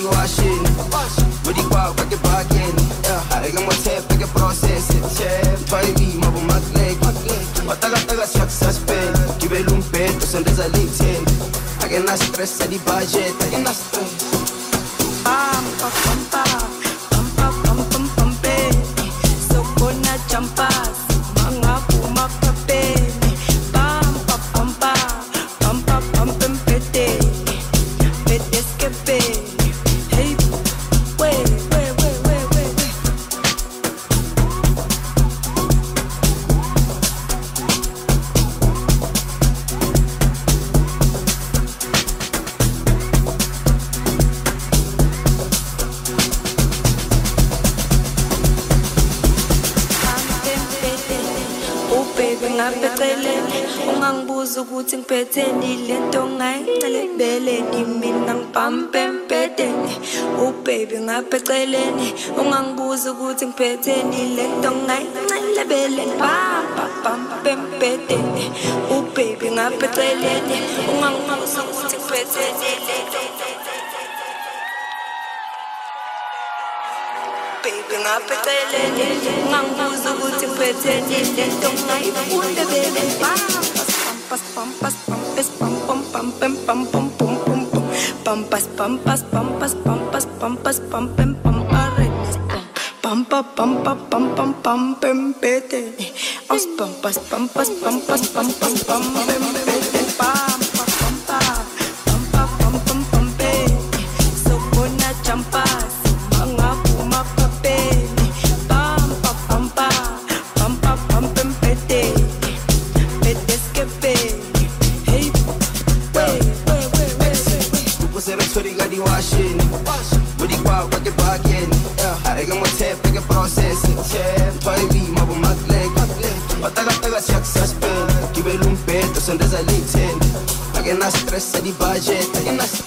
washing. With the bar, back it back in. I got my tape, I can process it. Try me, mabo magleg. Mataga success pen. Give it un peto, send us a LinkedIn. I get no stress at the budget. I get no stress. Pam pam pam pam pam pam pam pam baby. So gonna jump us, mga puma pa baby. Pam pam pam pam pam pam pam pete, pete skepe. Hey, wait. Ngaphelele ungangibuza ukuthi ngiphethe lento ngayichelebeleni mina ngipampempedeni baby ngaphelele ungangibuza ukuthi ngiphethe lento ngayichelebeleni pampempedeni baby ngaphelele ungangibuza ukuthi ngiphethe lento baby ngaphelele ungangibuza ukuthi ngiphethe lento ngayifunda baby pampas pampas pampas pam pam pam pam pam pam pam pam pampas pampas pampas pampas pampas pam pam pam arenes pampa pampa pam pam pam pam pete as pampas pampas pampas pam pam pam pam pete pampa pampa pampa pam pam pam pete so gonna champas mga puma pa pete pampa pampa pampa pam pam pete pete skepe hey wait was it a 20 got the washing with the bar back it back in I got my tape I can process it try me mabo magleg mataga success pen give it un peto send us a LinkedIn I get no stress at the budget I get no